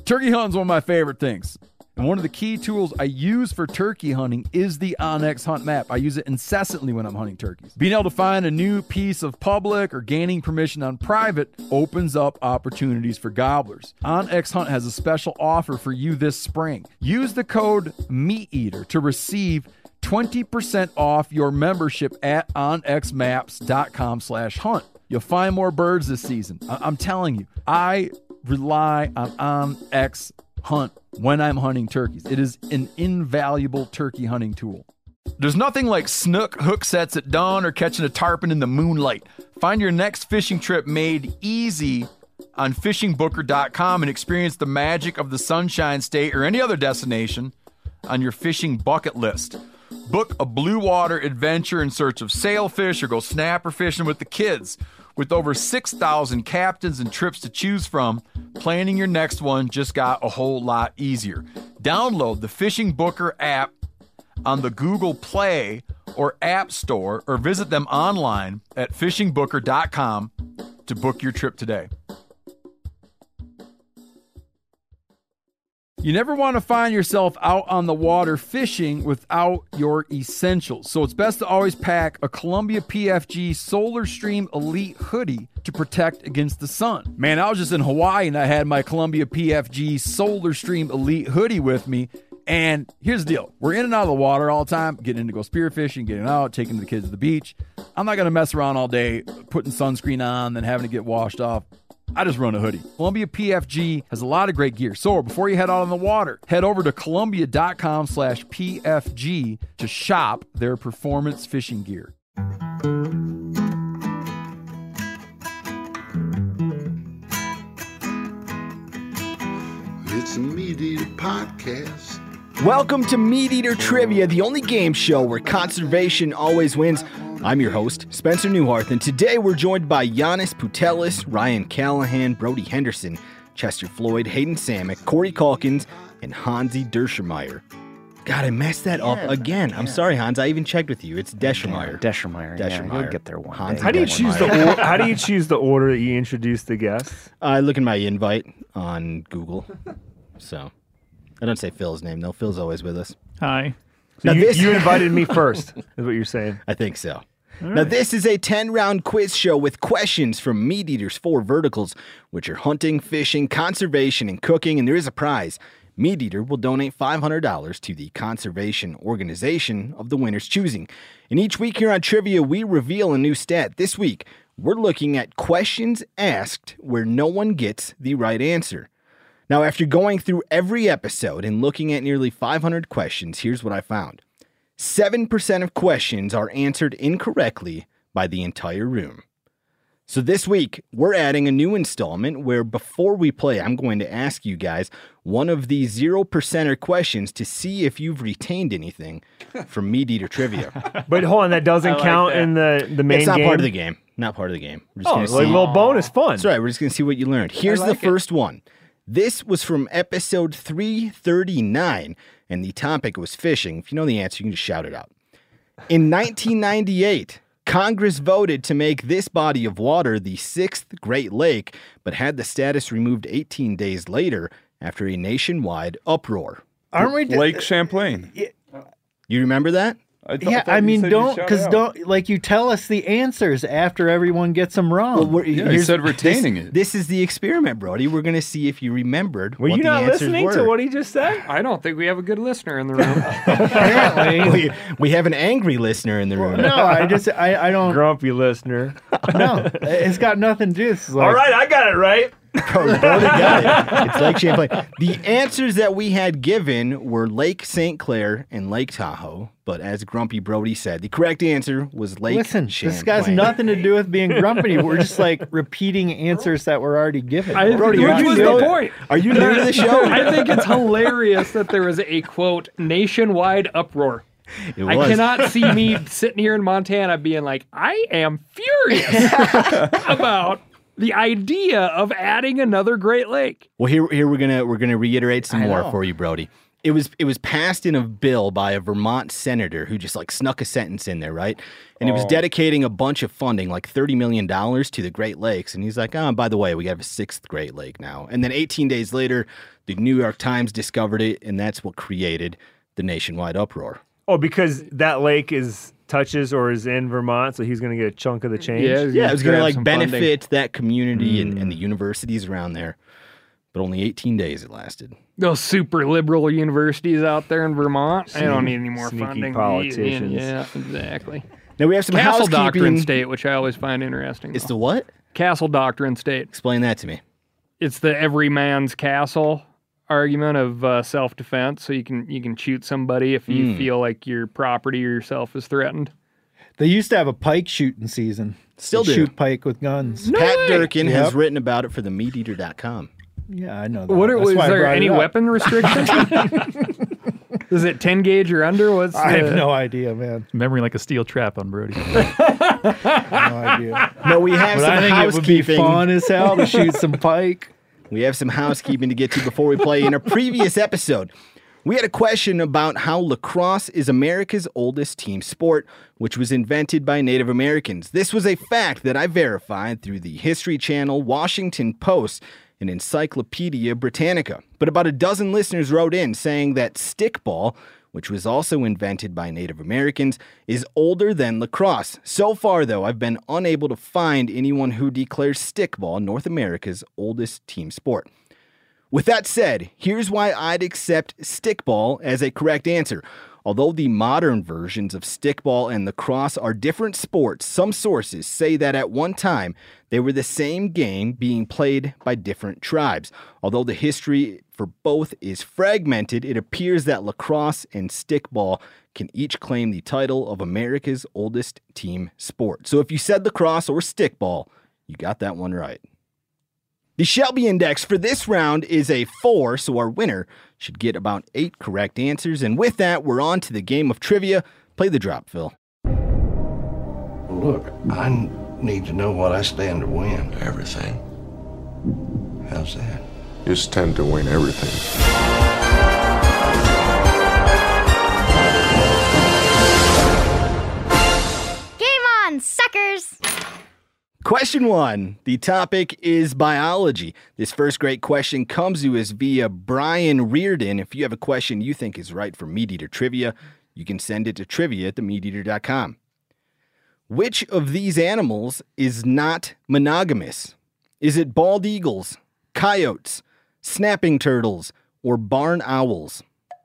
Turkey hunting is one of my favorite things. And one of the key tools I use for turkey hunting is the onX Hunt Map. I use it incessantly when I'm hunting turkeys. Being able to find a new piece of public or gaining permission on private opens up opportunities for gobblers. onX Hunt has a special offer for you this spring. Use the code MeatEater to receive 20% off your membership at onxmaps.com/hunt. You'll find more birds this season. I'm telling you, I rely on onX Hunt when I'm hunting turkeys. It is an invaluable turkey hunting tool. There's nothing like snook hook sets at dawn or catching a tarpon in the moonlight. Find your next fishing trip made easy on fishingbooker.com and experience the magic of the Sunshine State or any other destination on your fishing bucket list. Book a blue water adventure in search of sailfish or go snapper fishing with the kids. With over 6,000 captains and trips to choose from, planning your next one just got a whole lot easier. Download the Fishing Booker app on the Google Play or App Store or visit them online at fishingbooker.com to book your trip today. You never want to find yourself out on the water fishing without your essentials. So it's best to always pack a Columbia PFG Solar Stream Elite hoodie to protect against the sun. Man, I was just in Hawaii and I had my Columbia PFG Solar Stream Elite hoodie with me. And here's the deal. We're in and out of the water all the time, getting in to go spearfishing, getting out, taking the kids to the beach. I'm not going to mess around all day putting sunscreen on, then having to get washed off. I just run a hoodie. Columbia PFG has a lot of great gear. So before you head out on the water, head over to Columbia.com/PFG to shop their performance fishing gear. It's a Meat Eater podcast. Welcome to Meat Eater Trivia, the only game show where conservation always wins. I'm your host, Spencer Newharth, and today we're joined by Giannis Putelis, Ryan Callahan, Brody Henderson, Chester Floyd, Hayden Samick, Corey Calkins, and Hansi Derschmeyer. God, I messed that up again. I'm sorry, Hans. I even checked with you. It's Deschmeyer. Deschmeyer. Yeah, you'll get there one day. How do you choose the order that you introduce the guests? I look at my invite on Google, so I don't say Phil's name. No, Phil's always with us. Hi. Now you invited me first, is what you're saying. I think so. Now, this is a 10-round quiz show with questions from Meat Eater's 4 verticals, which are hunting, fishing, conservation, and cooking, and there is a prize. Meat Eater will donate $500 to the conservation organization of the winner's choosing. And each week here on Trivia, we reveal a new stat. This week, we're looking at questions asked where no one gets the right answer. Now, after going through every episode and looking at nearly 500 questions, here's what I found. 7% of questions are answered incorrectly by the entire room. So this week, we're adding a new installment where before we play, I'm going to ask you guys one of the 0%er questions to see if you've retained anything from Meat Eater Trivia. But hold on, that doesn't count in the main game? It's not part of the game. Not part of the game. We're just like a little bonus fun. That's right. We're just going to see what you learned. Here's the first one. This was from episode 339, and the topic was fishing. If you know the answer, you can just shout it out. In 1998, Congress voted to make this body of water the 6th Great Lake, but had the status removed 18 days later after a nationwide uproar. Aren't we Lake Champlain? You remember that? You tell us the answers after everyone gets them wrong. Well, you said retaining it. This is the experiment, Brody. We're going to see if you remembered what the answers were. Were you not listening to what he just said? I don't think we have a good listener in the room. Apparently. we have an angry listener in the room. No, I don't. Grumpy listener. No, it's got nothing to do. All right, I got it right. Brody got it. It's Lake Champlain. The answers that we had given were Lake St. Clair and Lake Tahoe, but as Grumpy Brody said, the correct answer was Lake Champlain. This got nothing to do with being grumpy. We're just repeating answers that were already given. Brody, which was the point. Are you new to the show? I think it's hilarious that there was a, quote, nationwide uproar. I cannot see me sitting here in Montana being like, I am furious about the idea of adding another Great Lake. Well, here we're gonna reiterate some more for you, Brody. It was passed in a bill by a Vermont senator who just like snuck a sentence in there, right? And it was dedicating a bunch of funding, like $30 million to the Great Lakes. And he's like, oh, by the way, we have a 6th Great Lake now. And then 18 days later, the New York Times discovered it, and that's what created the nationwide uproar. Oh, because that lake touches or is in Vermont, so he's going to get a chunk of the change? Yeah, it was going to like benefit that community and the universities around there. But only 18 days it lasted. Those super liberal universities out there in Vermont, they don't need any more Sneaky funding. politicians. Yeah, exactly. Now we have some Castle housekeeping. Doctrine State, which I always find interesting. It's the what? Castle Doctrine State. Explain that to me. It's the every man's castle argument of self-defense. So you can shoot somebody if you feel like your property or yourself is threatened. They used to have a pike shooting season. Still They do. shoot pike with guns. Pat Durkin has Yep. written about it for the MeatEater.com. Yeah, I know that. What That's was why I there brought any it up. weapon restrictions? Is it 10 gauge or under? What's I have the- no idea, man. Memory like a steel trap on Brody. No idea. No, we have But some I think it would be housekeeping. fun as hell to shoot some pike. We have some housekeeping to get to before we play. In a previous episode, we had a question about how lacrosse is America's oldest team sport, which was invented by Native Americans. This was a fact that I verified through the History Channel, Washington Post, and Encyclopedia Britannica. But about a dozen listeners wrote in saying that stickball, which was also invented by Native Americans, is older than lacrosse. So far, though, I've been unable to find anyone who declares stickball North America's oldest team sport. With that said, here's why I'd accept stickball as a correct answer. Although the modern versions of stickball and lacrosse are different sports, some sources say that at one time they were the same game being played by different tribes. Although the history for both is fragmented, it appears that lacrosse and stickball can each claim the title of America's oldest team sport. So if you said lacrosse or stickball, you got that one right. The Shelby Index for this round is a 4, so our winner should get about 8 correct answers. And with that, we're on to the game of trivia. Play the drop, Phil. Look, I need to know what I stand to win. Everything. How's that? You stand to win everything. Game on, suckers! Question 1. The topic is biology. This first great question comes to us via Brian Reardon. If you have a question you think is right for Meat Eater Trivia, you can send it to trivia@themeateater.com. Which of these animals is not monogamous? Is it bald eagles, coyotes, snapping turtles, or barn owls?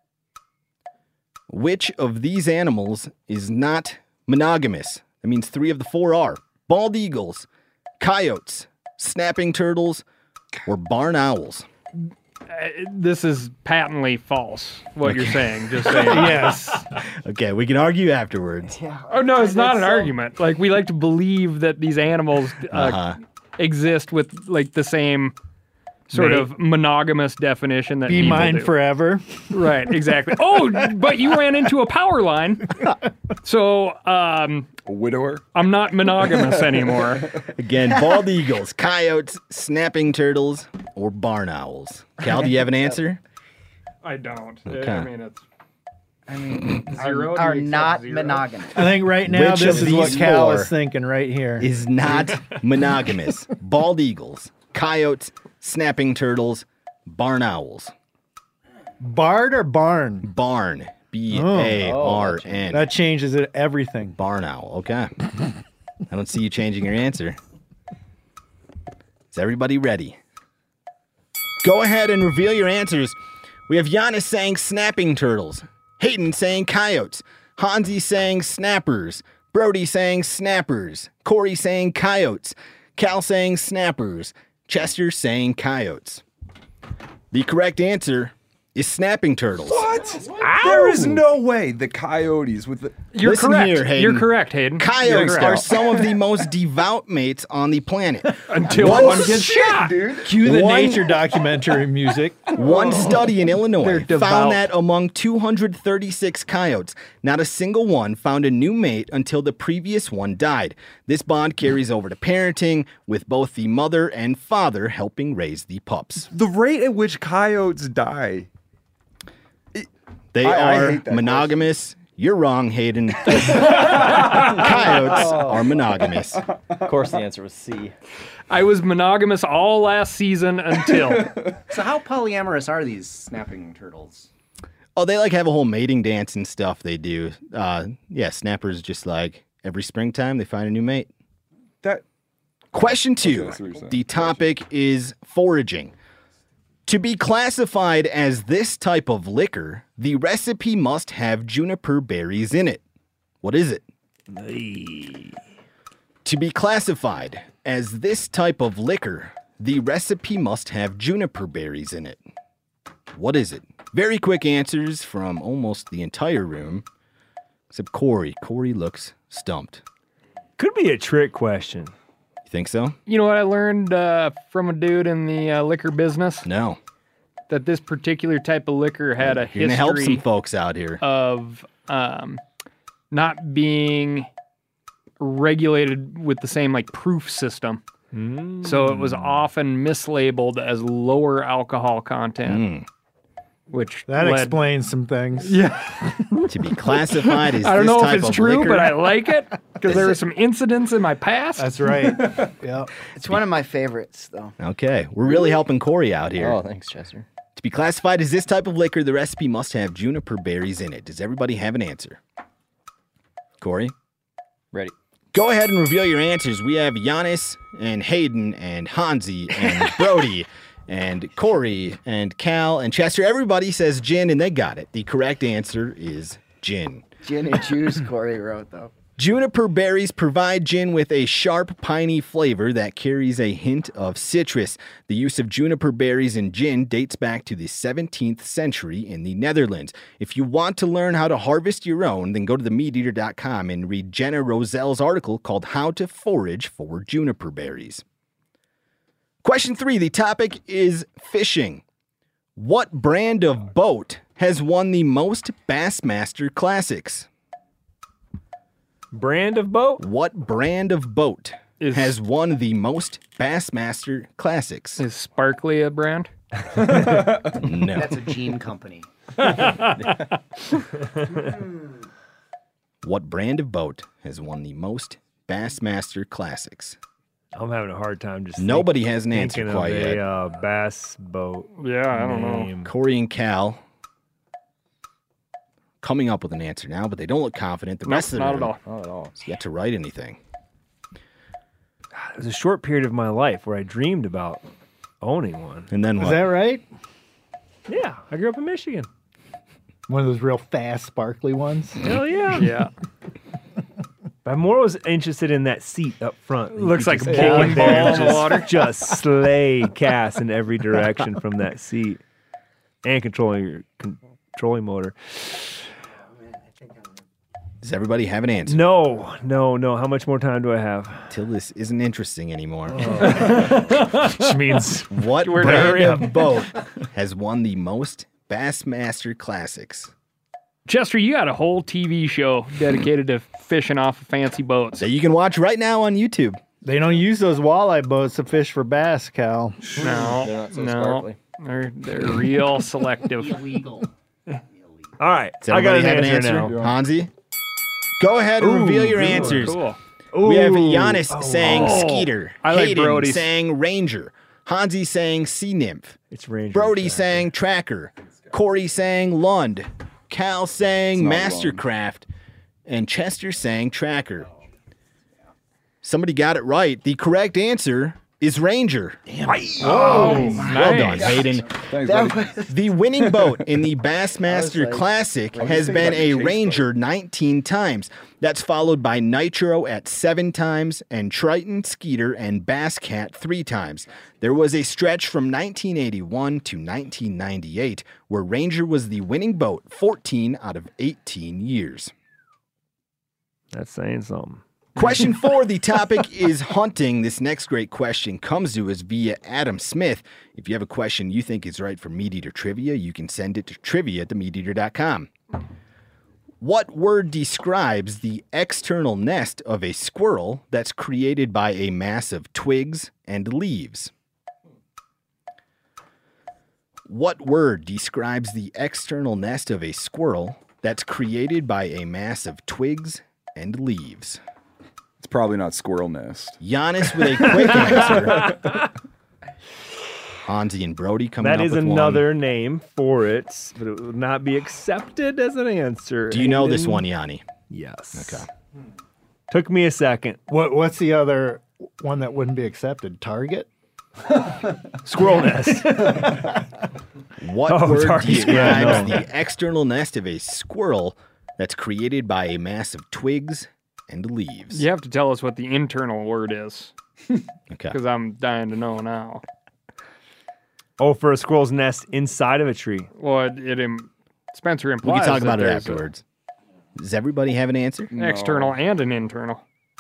Which of these animals is not monogamous? That means 3 of the 4 are. Bald eagles, coyotes, snapping turtles, or barn owls. This is patently false, what you're saying. Just saying. Yes. Okay, we can argue afterwards. Oh, no, it's not an argument. Like, we like to believe that these animals exist with, like, the same sort of monogamous definition that Be people mine do. forever. Right, exactly. Oh, but you ran into a power line. So, A widower? I'm not monogamous anymore. Again, bald eagles, coyotes, snapping turtles, or barn owls. Cal, do you have an answer? I don't. Okay. I mean, zero. are Do you accept not zero? monogamous. I think right now Which this of is what these Cal 4 is thinking right here. is not monogamous? Bald eagles, coyotes, snapping turtles, barn owls. Bard or barn? Barn. B-A-R-N. That changes it everything. Barn owl. Okay. I don't see you changing your answer. Is everybody ready? Go ahead and reveal your answers. We have Giannis saying snapping turtles, Hayden saying coyotes, Hansi saying snappers, Brody saying snappers, Corey saying coyotes, Cal saying snappers, Chester saying coyotes. The correct answer is snapping turtles. What? There is no way the coyotes with the... You're Listen correct. here, Hayden. You're correct, Hayden. Coyotes You're are correct. some of the most devout mates on the planet. Until One one gets shot. dude. Cue the One- nature documentary music. One study in Illinois They're devout. found that among 236 coyotes, not a single one found a new mate until the previous one died. This bond carries over to parenting, with both the mother and father helping raise the pups. The rate at which coyotes die They I are hate that monogamous. You're wrong, Hayden. Coyotes are monogamous. Of course, the answer was C. I was monogamous all last season until. So how polyamorous are these snapping turtles? Oh, they like have a whole mating dance and stuff they do. Yeah, snappers just like every springtime they find a new mate. Question 2. The topic is foraging. To be classified as this type of liquor, the recipe must have juniper berries in it. What is it? To be classified as this type of liquor, the recipe must have juniper berries in it. What is it? Very quick answers from almost the entire room, except Corey. Corey looks stumped. Could be a trick question. You think so? You know what I learned from a dude in the liquor business? No. That this particular type of liquor had a You're gonna help some history folks out here. of not being regulated with the same like proof system. So it was often mislabeled as lower alcohol content. Which That explains some things. Yeah. To be classified as I don't this know type if it's of true, liquor. but I like it because there were some incidents in my past. That's right. Yeah. It's one of my favorites, though. Okay, we're really helping Corey out here. Oh, thanks, Chester. To be classified as this type of liquor, the recipe must have juniper berries in it. Does everybody have an answer? Corey? Ready. Go ahead and reveal your answers. We have Giannis and Hayden and Hansi and Brody and Corey and Cal and Chester. Everybody says gin, and they got it. The correct answer is gin. Gin and juice, Corey wrote, though. Juniper berries provide gin with a sharp, piney flavor that carries a hint of citrus. The use of juniper berries in gin dates back to the 17th century in the Netherlands. If you want to learn how to harvest your own, then go to themeateater.com and read Jenna Roselle's article called How to Forage for Juniper Berries. Question 3, the topic is fishing. What brand of boat has won the most Bassmaster Classics? Brand of boat? What brand of boat has won the most Bassmaster Classics? Is Sparkly a brand? No. That's a jean company. What brand of boat has won the most Bassmaster Classics? I'm having a hard time just Nobody has an answer thinking quite of yet. a bass boat. Yeah, I don't know. name. Corey and Cal coming up with an answer now, but they don't look confident. The rest of not them at all. Not at all. yet to write anything. It was a short period of my life where I dreamed about owning one. And then Is what? that right? Yeah, I grew up in Michigan. One of those real fast, sparkly ones. Hell yeah. Yeah. But more was interested in that seat up front. You Looks could like just a kick bowling it there ball and in the water. Just slay cast in every direction from that seat. And controlling your controlling motor. Does everybody have an answer? No. How much more time do I have? Till this isn't interesting anymore. Which means What We're brand hurry up. of boat has won the most Bassmaster Classics? Chester, you got a whole TV show dedicated to fishing off of fancy boats. That you can watch right now on YouTube. They don't use those walleye boats to fish for bass, Cal. No, They're not so no, sparkly. they're real selective. Illegal. all right. Does I got everybody an have answer, an answer? now. Hansi? Go ahead and reveal your answers. Cool. We have Giannis saying Skeeter. I like Hayden Brody's. saying Ranger. Hansi saying Sea Nymph. It's Ranger. Brody saying Tracker. Corey saying Lund. Cal saying Mastercraft. And Chester saying Tracker. Somebody got it right. The correct answer is Ranger. Damn it. Oh, Well done, Hayden. Thanks, buddy. The winning boat in the Bassmaster like, Classic what do you has think been about the a chase Ranger 19 times. That's followed by Nitro at 7 times and Triton, Skeeter, and Bass Cat 3 times. There was a stretch from 1981 to 1998 where Ranger was the winning boat 14 out of 18 years. That's saying something. Question 4, the topic is hunting. This next great question comes to us via Adam Smith. If you have a question you think is right for Meat Eater Trivia, you can send it to trivia@themeateater.com. What word describes the external nest of a squirrel that's created by a mass of twigs and leaves? What word describes the external nest of a squirrel that's created by a mass of twigs and leaves? It's probably not squirrel nest. Giannis with a quick answer. Hansi and Brody coming up That with is one. another name for it, but it would not be accepted as an answer. Do you know this Hayden? one, Yanni? Yes. Okay. Took me a second. What's the other one that wouldn't be accepted? Target? Squirrel nest. What word Target. describes Yeah, no. the external nest of a squirrel that's created by a mass of twigs and leaves? You have to tell us what the internal word is. Okay. Because I'm dying to know now. Oh, for a squirrel's nest inside of a tree. Well, Spencer We implies can talk that about it there's afterwards. Does everybody have an answer? an external and an internal.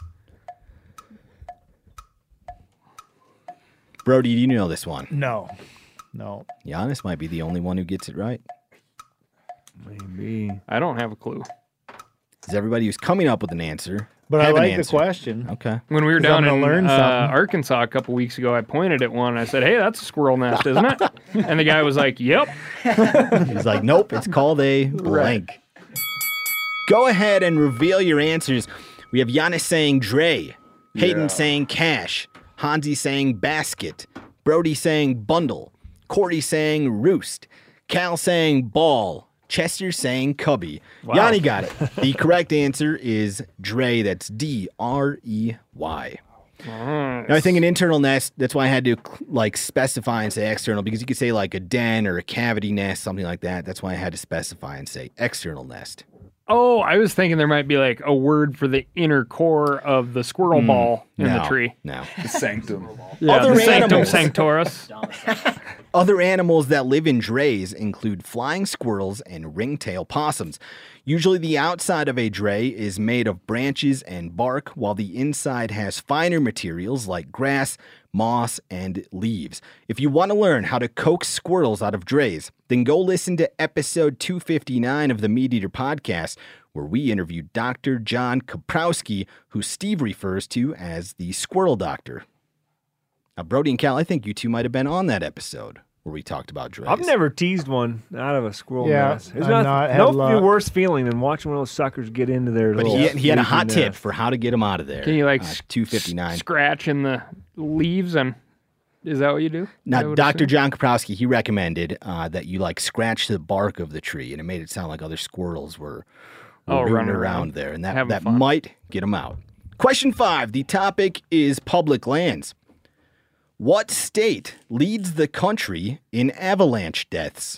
Brody, do you know this one? No. Giannis might be the only one who gets it right. Maybe. I don't have a clue. Does everybody who's coming up with an answer But I have an like the answer? question. Okay. When we were 'Cause I'm down gonna in learn something. Arkansas a couple weeks ago, I pointed at one. I said, "Hey, that's a squirrel nest, isn't it?" And the guy was like, "Yep." He's like, nope, it's called a blank. Go ahead and reveal your answers. We have Giannis saying Dre, Hayden saying cash, Hansi saying basket, Brody saying bundle, Corey saying roost, Cal saying ball, Chester saying cubby. Yanni got it. The correct answer is Dre. That's D-R-E-Y. Now, I think an internal nest, that's why I had to like specify and say external, because you could say like a den or a cavity nest, something like that. That's why I had to specify and say external nest. Oh, I was thinking there might be like a word for the inner core of the squirrel ball in the No, tree. No. The sanctum. Yeah, Other the sanctum animals. sanctoris. Other animals that live in drays include flying squirrels and ringtail possums. Usually the outside of a dray is made of branches and bark, while the inside has finer materials like grass, moss, and leaves. If you want to learn how to coax squirrels out of drays, then go listen to episode 259 of the Meat Eater podcast, where we interviewed Dr. John Kaprowski, who Steve refers to as the squirrel doctor. Now, Brody and Cal, I think you two might have been on that episode where we talked about drays. I've never teased one out of a squirrel Yeah, nest. There's I've not had no luck. worse feeling than watching one of those suckers get into their But little he had a hot leafy tip nest. for how to get them out of there. Can you like 259. scratch in the leaves and is that what you do? Is that Now, what Dr. it's John Kaprowski, he recommended that you like scratch the bark of the tree, and it made it sound like other squirrels were rooting running around there, and that Having fun. might get them out. Question 5. The topic is public lands. What state leads the country in avalanche deaths?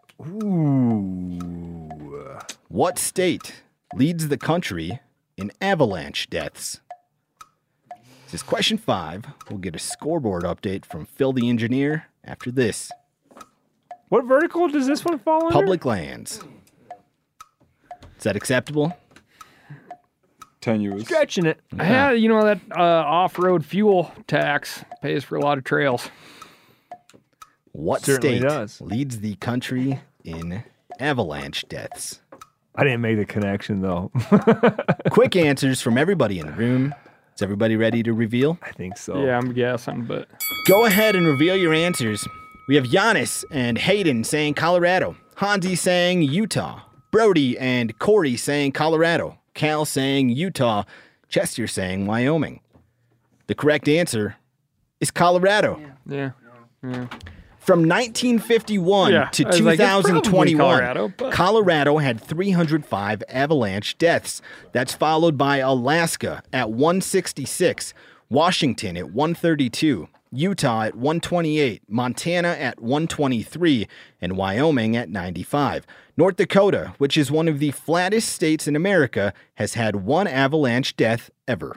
Ooh. What state leads the country in avalanche deaths? This is question 5. We'll get a scoreboard update from Phil the engineer after this. What vertical does this one fall under? Public lands. Is that acceptable? Tenuous. Stretching it. Yeah, you know that off-road fuel tax pays for a lot of trails. What Certainly state does. leads the country in avalanche deaths? I didn't make the connection though. Quick answers from everybody in the room. Is everybody ready to reveal? I think so. Yeah, I'm guessing, but Go ahead and reveal your answers. We have Giannis and Hayden saying Colorado, Hansi saying Utah, Brody and Corey saying Colorado, Cal saying Utah, Chester saying Wyoming. The correct answer is Colorado. yeah. From 1951 Yeah, to I was like, it's probably 2021, Colorado, Colorado, but- had 305 avalanche deaths. That's followed by Alaska at 166, Washington at 132, Utah at 128, Montana at 123, and Wyoming at 95. North Dakota, which is one of the flattest states in America, has had one avalanche death ever.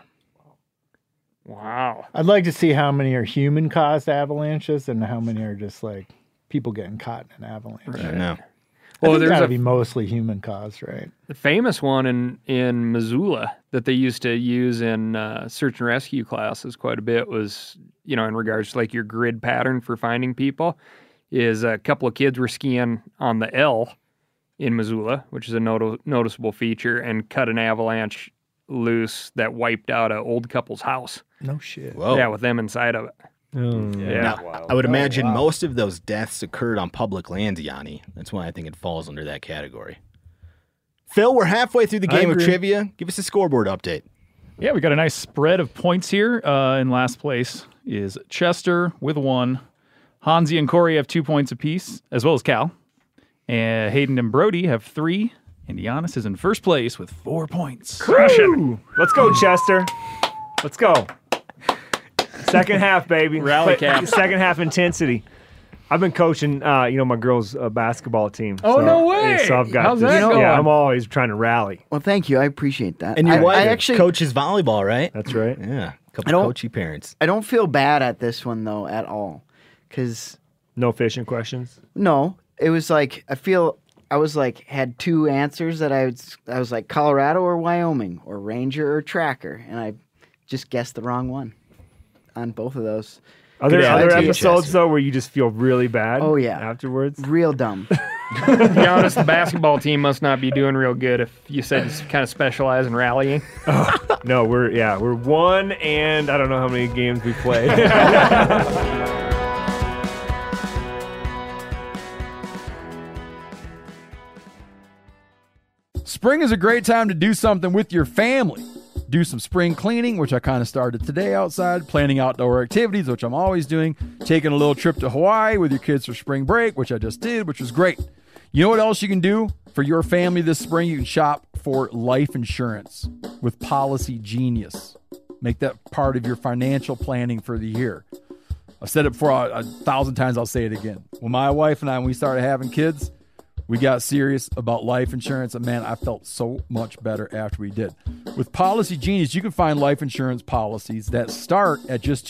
Wow. I'd like to see how many are human-caused avalanches and how many are just like people getting caught in an avalanche. I don't know. Well, Well, there's there's got to a be mostly human-caused, right? the famous one in Missoula that they used to use in search and rescue classes quite a bit was, you know, in regards to like your grid pattern for finding people, is a couple of kids were skiing on the L in Missoula, which is a noticeable feature, and cut an avalanche loose that wiped out an old couple's house. No shit. Whoa. Yeah, with them inside of it. Now, I would imagine most of those deaths occurred on public lands, Yanni. That's why I think it falls under that category. Phil, we're halfway through the game of trivia. Give us a scoreboard update. Yeah, we got a nice spread of points here. In last place is Chester with 1. Hansi and Corey have 2 points apiece, as well as Cal. And Hayden and Brody have 3. And Giannis is in first place with 4 points. Crushing. Let's go, Chester. Let's go. Second half, baby. Rally cap. Second half intensity. I've been coaching, my girls' basketball team. Oh, no way. So I've got How's this. that going? Yeah, I'm always trying to rally. Well, thank you. I appreciate that. And your wife actually coaches volleyball, right? That's right. Yeah. A couple coachy parents. I don't feel bad at this one, though, at all. Because... No fishing questions? No. It was like, I was like, had 2 answers that I was like Colorado or Wyoming or Ranger or Tracker. And I just guessed the wrong one on both of those. Are there other episodes, though, where you just feel really bad afterwards? Real dumb. To be honest, the basketball team must not be doing real good if you said you kind of specialize in rallying. No, we're 1 and I don't know how many games we played. Spring is a great time to do something with your family. Do some spring cleaning, which I kind of started today outside, planning outdoor activities, which I'm always doing, taking a little trip to Hawaii with your kids for spring break, which I just did, which was great. You know what else you can do for your family this spring? You can shop for life insurance with Policy Genius. Make that part of your financial planning for the year. I've said it before 1,000 times, I'll say it again. When my wife and I, when we started having kids, we got serious about life insurance, and man, I felt so much better after we did. With Policy Genius, you can find life insurance policies that start at just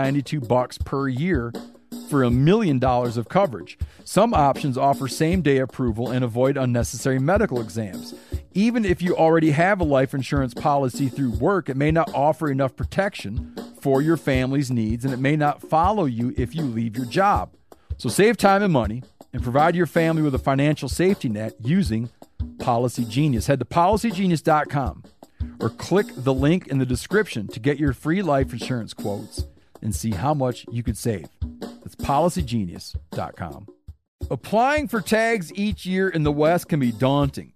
$292 per year for $1 million of coverage. Some options offer same-day approval and avoid unnecessary medical exams. Even if you already have a life insurance policy through work, it may not offer enough protection for your family's needs, and it may not follow you if you leave your job. So save time and money and provide your family with a financial safety net using Policy Genius. Head to policygenius.com or click the link in the description to get your free life insurance quotes and see how much you could save. That's policygenius.com. Applying for tags each year in the West can be daunting.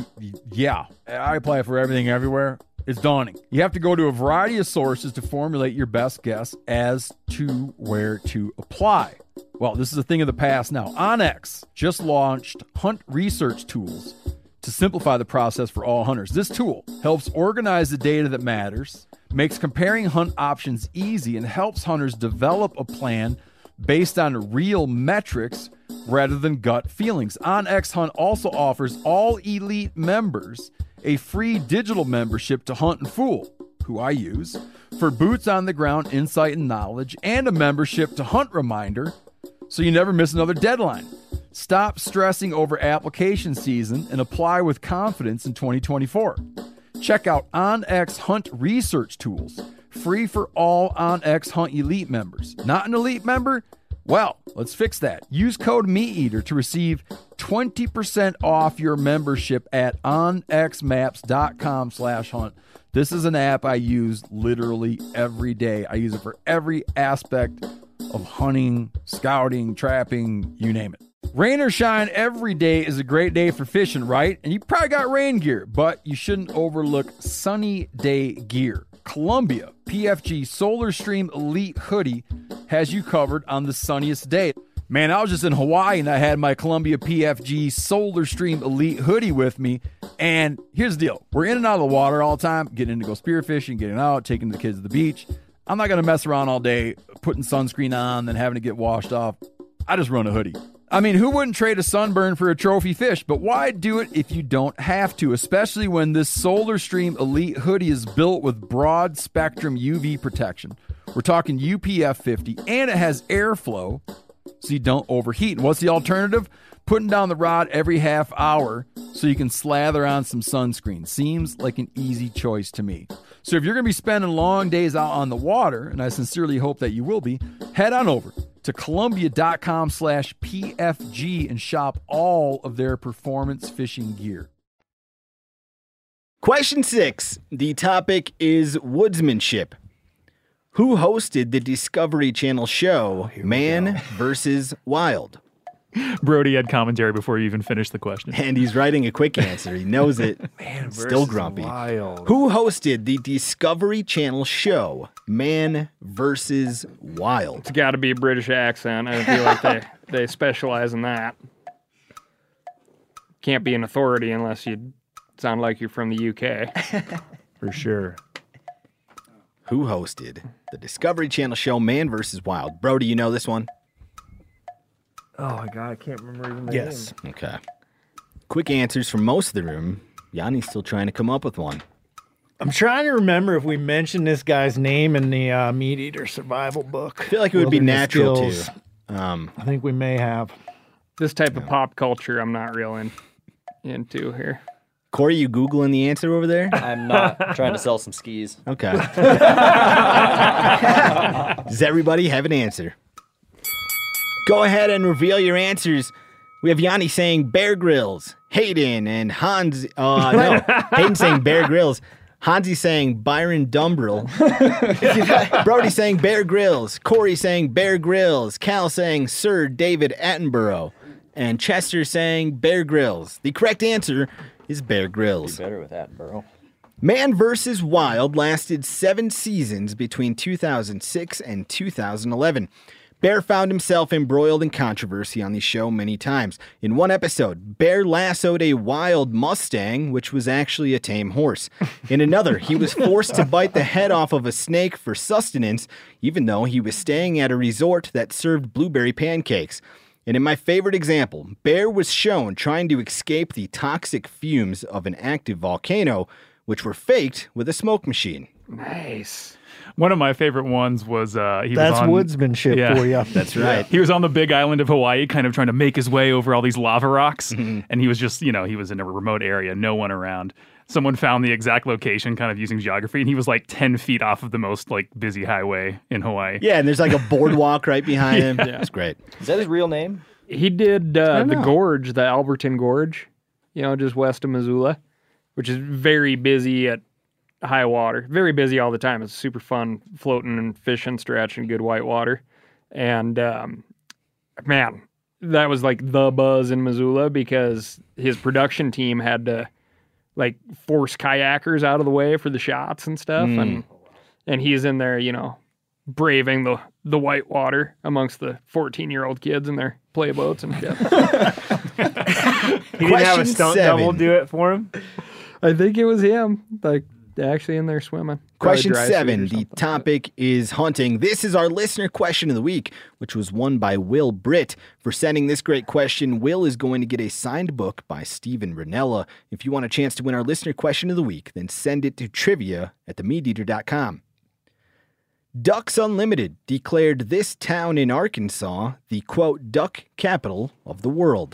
Yeah, I apply for everything everywhere. It's daunting. You have to go to a variety of sources to formulate your best guess as to where to apply. Well, this is a thing of the past now. OnX just launched Hunt Research Tools to simplify the process for all hunters. This tool helps organize the data that matters, makes comparing hunt options easy, and helps hunters develop a plan based on real metrics rather than gut feelings. OnX Hunt also offers all elite members a free digital membership to Hunt and Fool, who I use, for boots on the ground insight and knowledge, and a membership to Hunt Reminder, so you never miss another deadline. Stop stressing over application season and apply with confidence in 2024. Check out OnX Hunt Research Tools, free for all OnX Hunt Elite members. Not an elite member? Well, let's fix that. Use code MeatEater to receive 20% off your membership at onxmaps.com/hunt. This is an app I use literally every day. I use it for every aspect of hunting, scouting, trapping, you name it. Rain or shine, every day is a great day for fishing, right? And you probably got rain gear, but you shouldn't overlook sunny day gear. Columbia PFG Solar Stream Elite Hoodie has you covered on the sunniest day. Man, I was just in Hawaii and I had my Columbia PFG Solar Stream Elite Hoodie with me. And here's the deal. We're in and out of the water all the time, getting in to go spearfishing, getting out, taking the kids to the beach. I'm not going to mess around all day putting sunscreen on, then having to get washed off. I just run a hoodie. I mean, who wouldn't trade a sunburn for a trophy fish? But why do it if you don't have to, especially when this Solar Stream Elite Hoodie is built with broad spectrum UV protection. We're talking UPF 50, and it has airflow so you don't overheat. And what's the alternative? Putting down the rod every half hour so you can slather on some sunscreen. Seems like an easy choice to me. So if you're going to be spending long days out on the water, and I sincerely hope that you will be, head on over to Columbia.com/PFG and shop all of their performance fishing gear. Question 6. The topic is woodsmanship. Who hosted the Discovery Channel show Man vs. Wild? Brody had commentary before you even finished the question. And he's writing a quick answer. He knows it. Man Still versus grumpy. Wild. Who hosted the Discovery Channel show Man vs. Wild? It's got to be a British accent. I feel like they specialize in that. Can't be an authority unless you sound like you're from the UK. For sure. Who hosted the Discovery Channel show Man vs. Wild? Brody, you know this one? Oh my god, I can't remember even the Yes. name. Okay. Quick answers from most of the room. Yanni's still trying to come up with one. I'm trying to remember if we mentioned this guy's name in the Meat Eater Survival book. I feel like it would be Wilderness natural Skills. to. I think we may have. This type of pop culture I'm not real into here. Corey, you Googling the answer over there? I'm not trying to sell some skis. Okay. Does everybody have an answer? Go ahead and reveal your answers. We have Yanni saying Bear Grylls, Hayden and Hans. No, Hayden saying Bear Grylls. Hansi saying Byron Dumbrill. Brody saying Bear Grylls. Corey saying Bear Grylls. Cal saying Sir David Attenborough. And Chester saying Bear Grylls. The correct answer is Bear Grylls. Be better with Attenborough. Man vs. Wild lasted 7 seasons between 2006 and 2011. Bear found himself embroiled in controversy on the show many times. In one episode, Bear lassoed a wild Mustang, which was actually a tame horse. In another, he was forced to bite the head off of a snake for sustenance, even though he was staying at a resort that served blueberry pancakes. And in my favorite example, Bear was shown trying to escape the toxic fumes of an active volcano, which were faked with a smoke machine. Nice. One of my favorite ones was he That's was on, woodsmanship for you. That's right. He was on the big island of Hawaii, kind of trying to make his way over all these lava rocks, and he was just, he was in a remote area, no one around. Someone found the exact location, kind of using geography, and he was like 10 feet off of the most busy highway in Hawaii. Yeah, and there's like a boardwalk right behind him. Yeah. It's great. Is that his real name? He did the gorge, the Alberton Gorge, just west of Missoula, which is very busy at high water. Very busy all the time. It's super fun floating and fishing stretch and good white water. And man, that was like the buzz in Missoula because his production team had to force kayakers out of the way for the shots and stuff. And he's in there, braving the white water amongst the 14-year-old kids in their playboats and shit. He didn't have a stunt double do it for him? I think it was him. Actually in there swimming. Question 7. The topic is hunting. This is our listener question of the week, which was won by Will Britt. For sending this great question, Will is going to get a signed book by Steven Ranella. If you want a chance to win our listener question of the week, then send it to trivia@themeateater.com. Ducks Unlimited declared this town in Arkansas the, quote, duck capital of the world.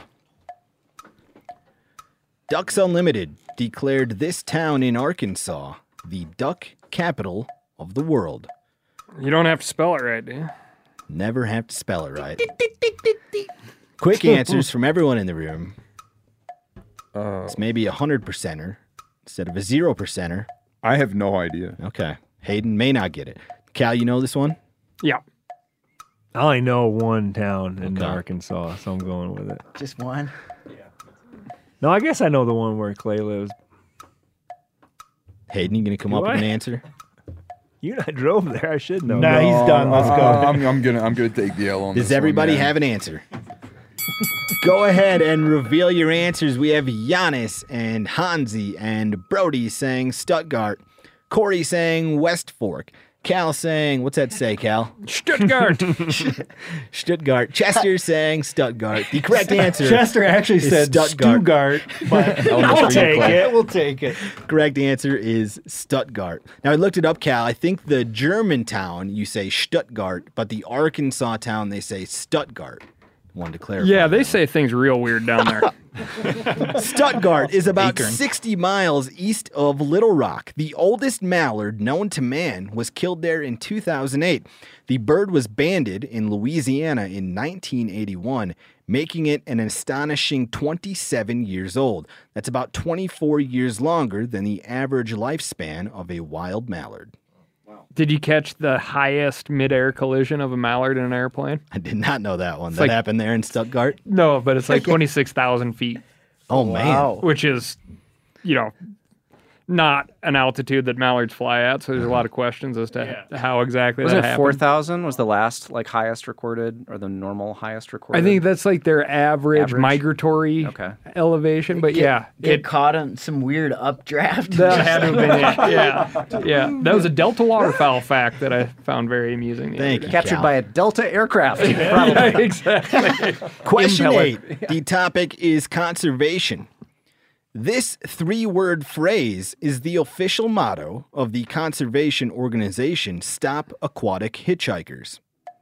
Ducks Unlimited declared this town in Arkansas the duck capital of the world. You don't have to spell it right, do you? Never have to spell it right. Quick answers from everyone in the room. It's maybe 100%er instead of a 0%er. I have no idea. Okay. Hayden may not get it. Cal, you know this one? Yeah. I only know one town in Arkansas, so I'm going with it. Just one? No, I guess I know the one where Clay lives. Hayden, you gonna come up with an answer? You and I drove there. I should know. Nah, he's done. Let's go. I'm gonna take the L on this. Does everybody one, have an answer? Go ahead and reveal your answers. We have Giannis and Hansi and Brody saying Stuttgart. Corey saying West Fork. Cal saying, what's that say, Cal? Stuttgart. Stuttgart. Chester saying Stuttgart. The correct answer. Chester actually is said Stuttgart, but We'll take it. We'll take it. Correct answer is Stuttgart. Now, I looked it up, Cal. I think the German town, you say Stuttgart, but the Arkansas town, they say Stuttgart. Wanted to clarify. Yeah, they say things real weird down there. Stuttgart is about 60 miles east of Little Rock. The oldest mallard known to man was killed there in 2008. The bird was banded in Louisiana in 1981, making it an astonishing 27 years old. That's about 24 years longer than the average lifespan of a wild mallard. Wow. Did you catch the highest midair collision of a mallard in an airplane? I did not know that one. It's That like- happened there in Stuttgart? No, but it's like 26,000 feet. Oh, man. Which is, not an altitude that mallards fly at. So there's a lot of questions as to how exactly Was that it happened. 4,000? Was the last highest recorded, or the normal highest recorded? I think that's like their average migratory elevation. But Get it caught on some weird updraft. that had to have been it. Yeah. That was a Delta waterfowl fact that I found very amusing. the other day. Captured by a Delta aircraft. Yeah, exactly. Question Impeller. 8. The topic is conservation. This 3-word phrase is the official motto of the conservation organization Stop Aquatic Hitchhikers.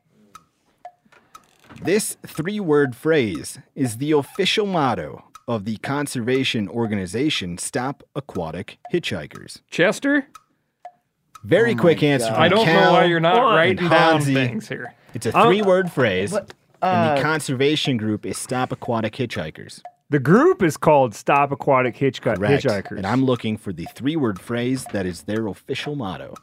This 3-word phrase is the official motto of the conservation organization Stop Aquatic Hitchhikers. Chester? Very quick answer. From I don't know Cal why you're not and writing down Hansi. things here. It's a 3-word phrase, and uh, the conservation group is Stop Aquatic Hitchhikers. The group is called Stop Aquatic Correct. Hitchhikers. And I'm looking for the 3-word phrase that is their official motto.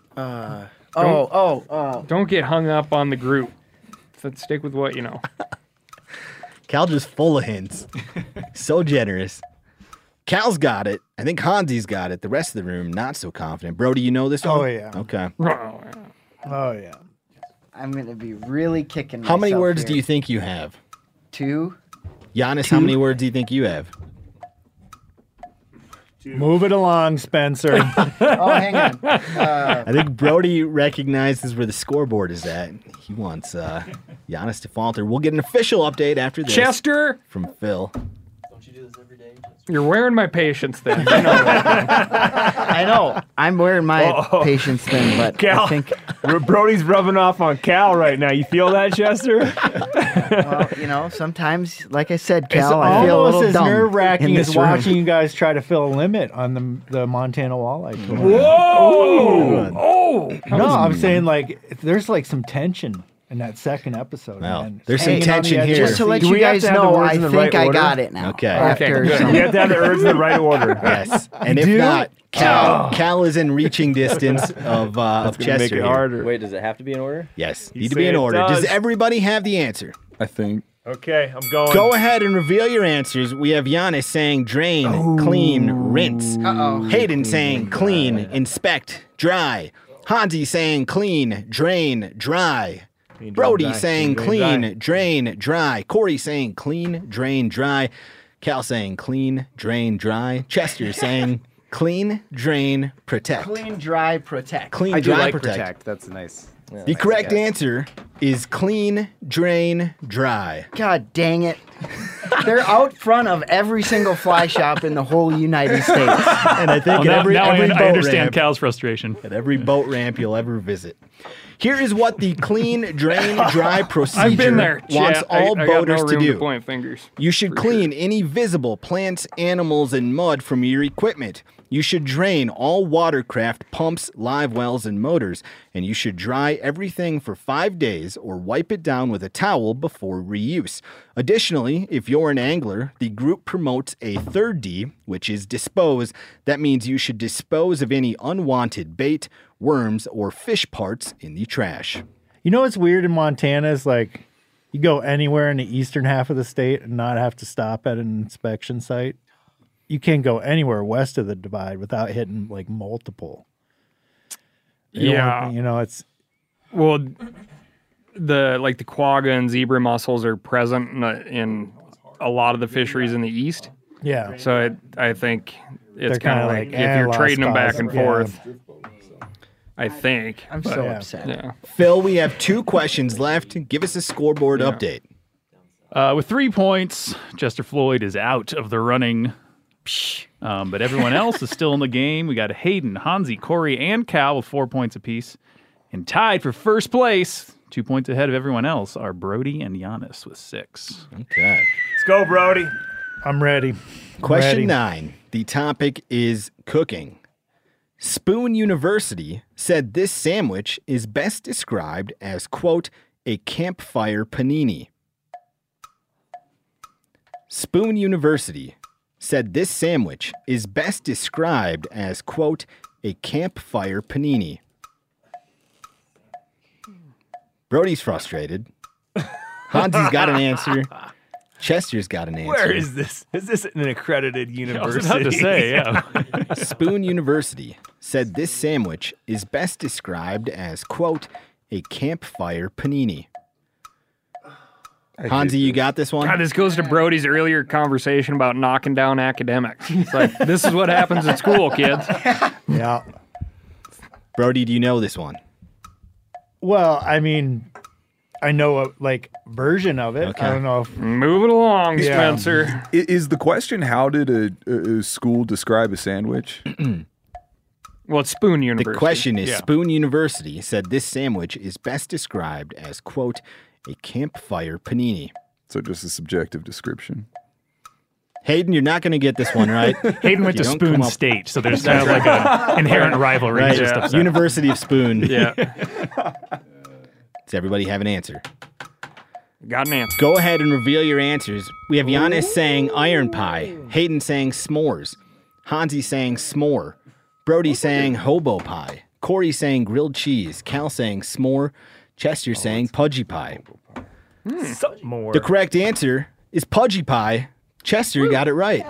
Don't get hung up on the group. Let's stick with what you know. Cal just full of hints. So generous. Cal's got it. I think Hansi's got it. The rest of the room, not so confident. Brody, you know this one? Oh, yeah. Okay. Oh, yeah. I'm going to be really kicking How many myself words here. do you think you have? 2. Giannis, how many words do you think you have? Move it along, Spencer. Oh, hang on. I think Brody recognizes where the scoreboard is at. He wants Giannis to falter. We'll get an official update after this. Chester! From Phil. You're wearing my patience then. You know that. I know. I'm wearing my patience thing, but Cal, I think, Brody's rubbing off on Cal right now. You feel that, Chester? well, sometimes, like I said, It's Cal, I feel a almost little as dumb nerve-wracking in as this room. watching you guys try to fill a limit on the Montana walleye tour. Whoa! Oh! No, I'm saying there's some tension in that second episode. Well, man. there's some Hanging on the tension edge here. of Just to let Do you we have guys to have the know, words I in the think right I order? got it now. Okay. After good. some- You have to have the words in the right order. Yes. And if not, Cal is in reaching distance of Chester Make it here. harder. Wait, does it have to be in order? Yes. You Need to say be in it order. does. Does everybody have the answer? I think. Okay, I'm going. Go ahead and reveal your answers. We have Giannis saying drain, clean, rinse. Uh-oh. Hayden saying clean, inspect, dry. Hansi saying clean, drain, dry. Brody saying clean, drain, dry. Corey saying clean, drain, dry. Cal saying clean, drain, dry. Chester saying clean, drain, protect. Clean, dry, protect. Clean, I do dry, like protect. That's nice. The correct answer is clean, drain, dry. God dang it. They're out front of every single fly shop in the whole United States. And I think Well, at every I boat understand ramp, Cal's frustration. at every boat ramp you'll ever visit. Here is what the clean, drain, dry procedure I've been there. wants Chat. all I got boaters no to room do. point fingers. You should clean any visible plants, animals, and mud from your equipment. You should drain all watercraft, pumps, live wells, and motors. And you should dry everything for 5 days or wipe it down with a towel before reuse. Additionally, if you're an angler, the group promotes a third D, which is dispose. That means you should dispose of any unwanted bait, worms, or fish parts in the trash. You know what's weird in Montana is you go anywhere in the eastern half of the state and not have to stop at an inspection site. You can't go anywhere west of the divide without hitting multiple. Yeah. It's Well, the quagga and zebra mussels are present in a lot of the fisheries in the east. yeah. So I think it's They're kind kinda of like, if you're lost trading them back cause. and Yeah. forth. I think. I'm but- so yeah. upset. Yeah. Phil, we have 2 questions left. Give us a scoreboard update. With 3 points, Chester Floyd is out of the running. But everyone else is still in the game. We got Hayden, Hansi, Corey, and Cal with 4 points apiece. And tied for first place, 2 points ahead of everyone else, are Brody and Giannis with 6. Okay. Let's go, Brody. I'm ready. Question Ready. 9. The topic is cooking. Spoon University said this sandwich is best described as, quote, a campfire panini. Spoon University said this sandwich is best described as, quote, a campfire panini. Brody's frustrated. Hansi's got an answer. Chester's got an answer. Where is this? Is this an accredited university? I was about to say, yeah. Spoon University said this sandwich is best described as, quote, a campfire panini. Hansi, you got this one? God, this goes to Brody's earlier conversation about knocking down academics. It's like, this is what happens at school, kids. Yeah. Brody, do you know this one? Well, I mean, I know a version of it. Okay. I don't know if Move it along, Yeah. Spencer. Is the question, how did a school describe a sandwich? Well, it's Spoon The University. question is, Yeah. Spoon University said this sandwich is best described as, quote, a campfire panini. So just a subjective description. Hayden, you're not going to get this one, right? Hayden went You to don't Spoon come up- State, so there's kind of like an inherent rivalry. Right. He's just upset. University of Spoon. Yeah. Does everybody have an answer? Got an answer. Go ahead and reveal your answers. We have Giannis saying iron pie, Hayden saying s'mores, Hansi saying s'more, Brody saying hobo pie, Corey saying grilled cheese, Cal saying s'more, Chester saying pudgy pie. Something more. The correct answer is pudgy pie. Chester got it right.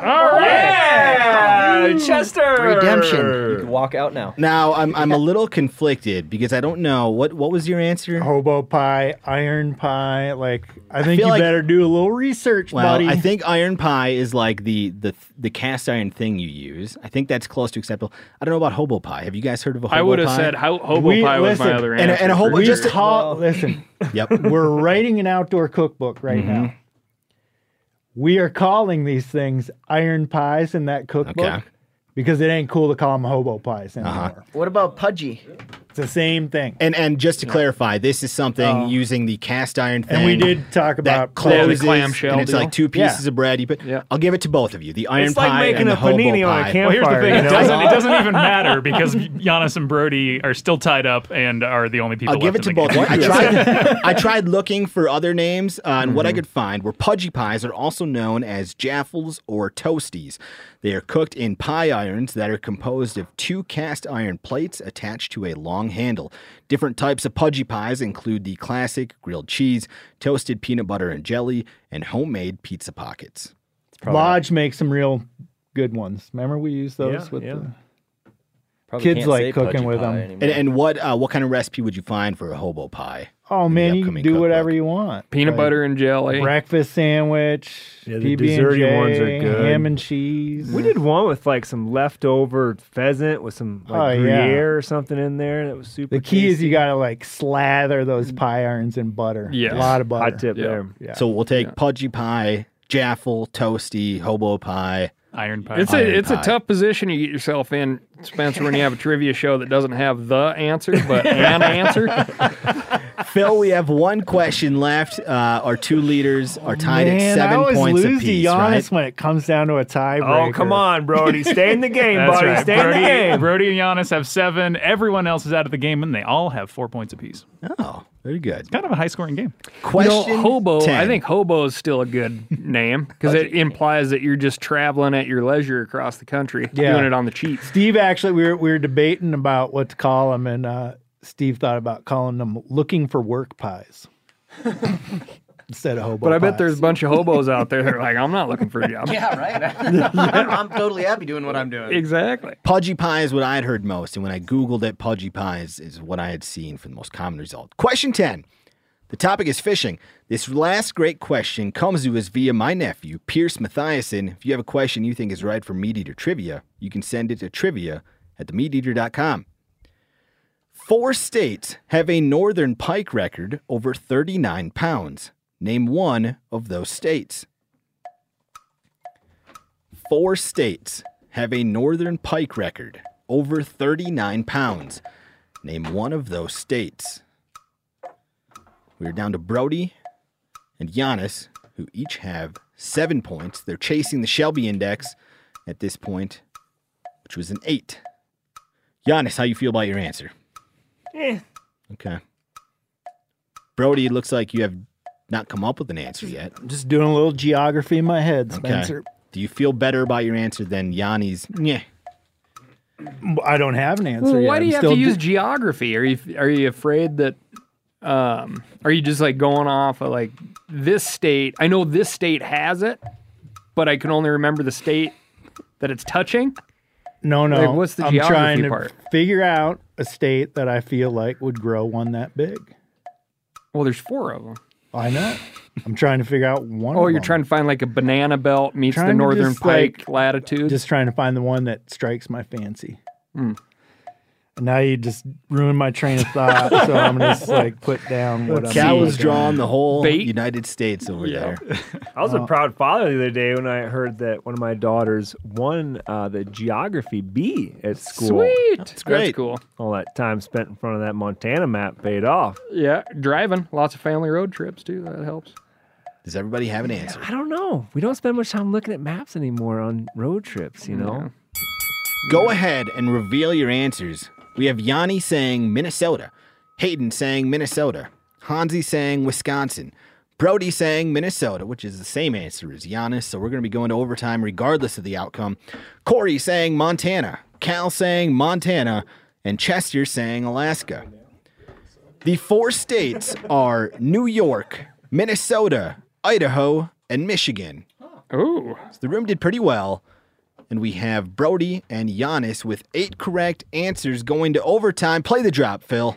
Yeah, Chester. Redemption. You can walk out now. Now I'm a little conflicted because I don't know what was your answer. hobo pie, iron pie. I think feel you like- better do a little research, Well, buddy. I think iron pie is like the cast iron thing you use. I think that's close to acceptable. I don't know about hobo pie. Have you guys heard of a hobo pie? I would have said hobo We- pie was my listen, other and answer. a hobo we just listen. Yep. We're writing an outdoor cookbook right now. We are calling these things iron pies in that cookbook Okay. because it ain't cool to call them hobo pies anymore. What about pudgy? It's the same thing. And just to clarify, this is something using the cast iron thing. And we did talk that about closes, the clamshell and it's deal. like two pieces Yeah. of bread. You put. Yeah. I'll give it to both of you. The iron It's like pie making and a the hobo panini on a pie. campfire. Well, here's the thing. you know? It doesn't even matter because Giannis and Brody are still tied up and are the only people I'll give it left to in the both. game. I tried looking for other names, and what I could find were pudgy pies are also known as jaffles or toasties. They are cooked in pie irons that are composed of two cast iron plates attached to a long handle. Different types of pudgy pies include the classic grilled cheese, toasted peanut butter and jelly, and homemade pizza pockets. Lodge makes some real good ones. Remember we used those Yeah, with yeah. the Probably kids can't like say cooking pudgy with pie them. anymore. And what kind of recipe would you find for a hobo pie? Oh in the man, you can upcoming do whatever cookbook? you want. Peanut Like butter and jelly. breakfast sandwich, Yeah, the PB&J, desserty ones are good. ham and cheese. We did one with some leftover pheasant with some Oh, yeah. Gruyere or something in there. That was super. The key is tasty. you gotta slather those pie irons in butter. Yes. A lot of butter. Hot tip Yeah. there. Yeah. So we'll take pudgy pie, jaffle, toasty, hobo pie. Iron pie. It's Iron a pie. tough position you get yourself in, Spencer, when you have a trivia show that doesn't have the answer, but an answer. Phil, we have one question left. Our two leaders are tied Man, at 7 I always points lose apiece, to Giannis right? when it comes down to a tiebreaker. Oh, come on, Brody. Stay in the game, That's buddy. right. Stay in the game. Brody and Giannis have 7. Everyone else is out of the game, and they all have 4 points apiece. Oh, very good. Kind of a high-scoring game. Question hobo, 10. I think hobo is still a good name because it implies that you're just traveling at your leisure across the country, Yeah. doing it on the cheap. Steve, actually, we were debating about what to call them, and Steve thought about calling them looking for work pies instead of hobo But I bet pies. there's a bunch of hobos out there that are like, I'm not looking for a job. Yeah, right. I'm totally happy doing what I'm doing. Exactly. Pudgy pie is what I had heard most, and when I Googled it, pudgy pies is what I had seen for the most common result. Question 10. The topic is fishing. This last great question comes to us via my nephew, Pierce Mathiasen. If you have a question you think is right for Meat Eater Trivia, you can send it to trivia@themeateater.com. 4 states have a northern pike record over 39 pounds. Name one of those states. 4 states have a northern pike record over 39 pounds. Name one of those states. We're down to Brody and Giannis, who each have 7 points. They're chasing the Shelby Index at this point, which was an 8. Giannis, how you feel about your answer? Okay. Brody, it looks like you have not come up with an answer yet. I'm just doing a little geography in my head, Okay. Spencer. Do you feel better about your answer than Yanni's? Yeah. I don't have an answer Well, yet. why do I'm you have still to use geography? Are you afraid that Are you just like going off of like this state? I know this state has it, but I can only remember the state that it's touching. No. Like, what's the I'm geography trying to part? figure out a state that I feel like would grow one that big. Well, there's 4 of them. I know. I'm trying to figure out one. Oh, of you're them. trying to find like a banana belt meets the Trying to northern just, pike latitude. Just trying to find the one that strikes my fancy. Mm. And now you just ruined my train of thought, so I'm gonna just like put down what I'm. Cal was looking drawing at. the whole Bait. United States over there. I was a proud father the other day when I heard that one of my daughters won the geography B at school. Sweet. That's great. That's cool. All that time spent in front of that Montana map paid off. Yeah, driving. Lots of family road trips too. That helps. Does everybody have an answer? I don't know. We don't spend much time looking at maps anymore on road trips, you know? Go ahead and reveal your answers. We have Yanni saying Minnesota, Hayden saying Minnesota, Hansi saying Wisconsin, Brody saying Minnesota, which is the same answer as Giannis, so we're going to be going to overtime regardless of the outcome. Corey saying Montana, Cal saying Montana, and Chester saying Alaska. The 4 states are New York, Minnesota, Idaho, and Michigan. Ooh. So the room did pretty well. And we have Brody and Giannis with 8 correct answers going to overtime. Play the drop, Phil.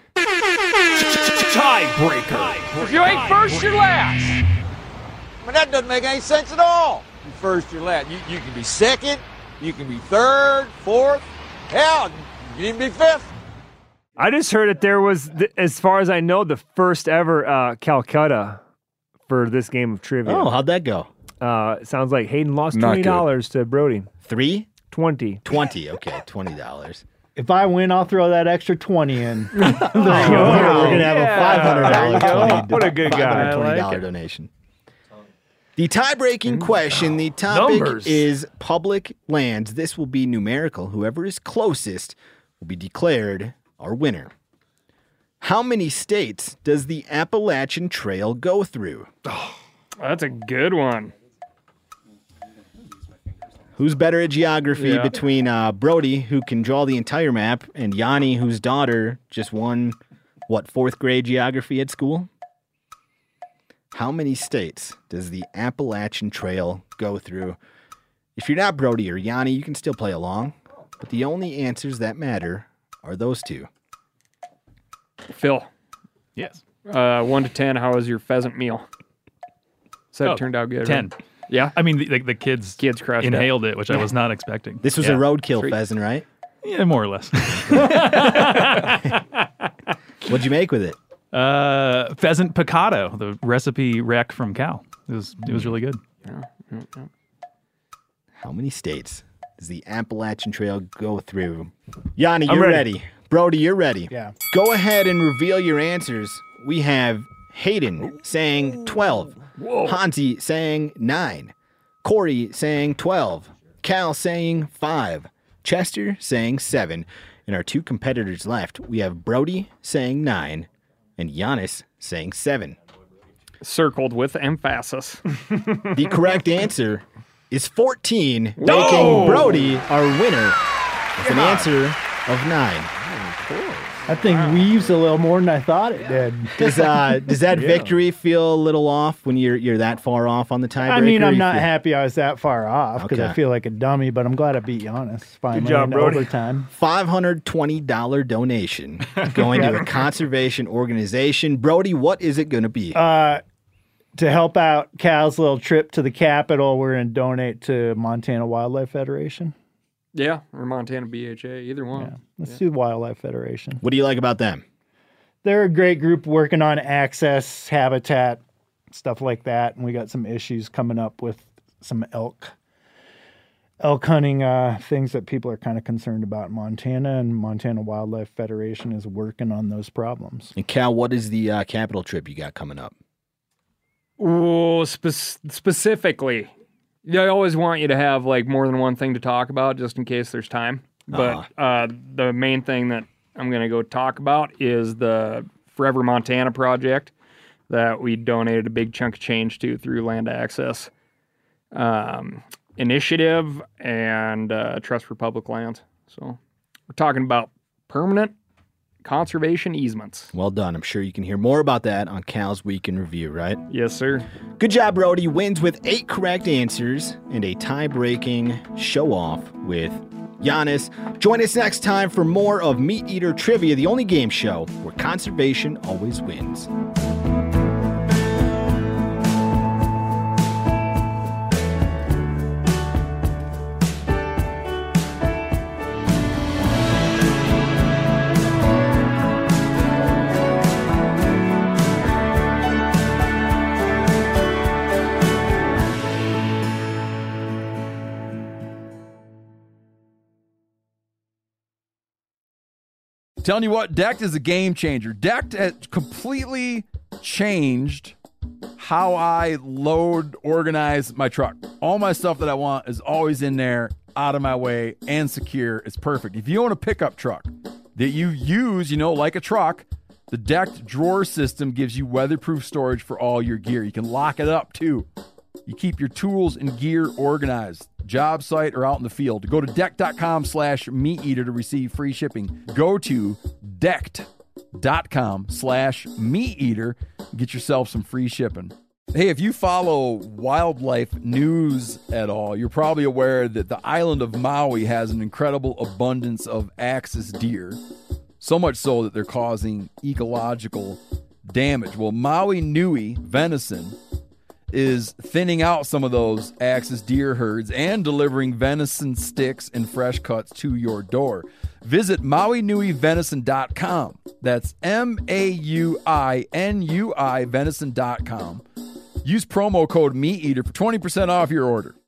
Tiebreaker. If you ain't first, you're last. I mean, that doesn't make any sense at all. You first, you're last. You can be second. You can be third, fourth. Hell, you can even be fifth. I just heard that there was, as far as I know, the first ever Calcutta for this game of trivia. Oh, how'd that go? It sounds like Hayden lost Not $20 to Brody. 3? 20. 20. Okay, $20. If I win, I'll throw that extra 20 in. We're going to have a $500 $20. What a good guy. $520 donation. The tie-breaking question, the topic Numbers. is public lands. This will be numerical. Whoever is closest will be declared our winner. How many states does the Appalachian Trail go through? That's a good one. Who's better at geography Yeah. between Brody, who can draw the entire map, and Yanni, whose daughter just won, 4th grade geography at school? How many states does the Appalachian Trail go through? If you're not Brody or Yanni, you can still play along, but the only answers that matter are those 2. Phil, Yes. 1 to 10, how was your pheasant meal? So Oh, it turned out good. 10. Right? Yeah? I mean, the kids crushed inhaled it, which I was not expecting. This was Yeah. a roadkill pheasant, right? Yeah, more or less. What'd you make with it? Pheasant piccata, the recipe rec from Cal. It was really good. How many states does the Appalachian Trail go through? Yanni, I'm you're ready. ready. Brody, you're ready. Yeah. Go ahead and reveal your answers. We have Hayden saying 12. Hansi saying 9. Corey saying 12. Cal saying 5. Chester saying 7. And our 2 competitors left, we have Brody saying 9 and Giannis saying 7. Circled with emphasis. The correct answer is 14, making Brody our winner with an answer of 9. That thing weaves a little more than I thought it did. Does that victory feel a little off when you're that far off on the tiebreaker? I mean, I'm You not feel- happy I was that far off because I Okay. feel like a dummy, but I'm glad I beat Giannis finally Good job, in Brody. overtime. $520 donation going to a conservation organization. Brody, what is it going to be? To help out Cal's little trip to the Capitol, we're going to donate to Montana Wildlife Federation. Yeah, or Montana BHA, either one. Yeah, let's do Wildlife Federation. What do you like about them? They're a great group working on access, habitat, stuff like that. And we got some issues coming up with some elk hunting things that people are kind of concerned about in Montana, and Montana Wildlife Federation is working on those problems. And Cal, what is the capital trip you got coming up? Oh, specifically, they always want you to have like more than one thing to talk about just in case there's time. But the main thing that I'm going to go talk about is the Forever Montana project that we donated a big chunk of change to through Land Access Initiative and Trust for Public Lands. So we're talking about permanent conservation easements. Well done. I'm sure you can hear more about that on Cal's Week in Review, right? Yes, sir. Good job, Brody. Wins with 8 correct answers and a tie-breaking show-off with Giannis. Join us next time for more of Meat Eater Trivia, the only game show where conservation always wins. Telling you what, Decked is a game changer. Decked has completely changed how I load, organize my truck. All my stuff that I want is always in there, out of my way, and secure. It's perfect. If you own a pickup truck that you use, like a truck, the Decked drawer system gives you weatherproof storage for all your gear. You can lock it up, too. You keep your tools and gear organized, job site or out in the field. Go to decked.com/meateater to receive free shipping. Go to decked.com/meateater. Get yourself some free shipping. Hey, if you follow wildlife news at all, you're probably aware that the island of Maui has an incredible abundance of axis deer. So much so that they're causing ecological damage. Well, Maui Nui venison is thinning out some of those axis deer herds and delivering venison sticks and fresh cuts to your door. Visit MauiNuiVenison.com. That's MAUINUI venison.com. Use promo code MeatEater for 20% off your order.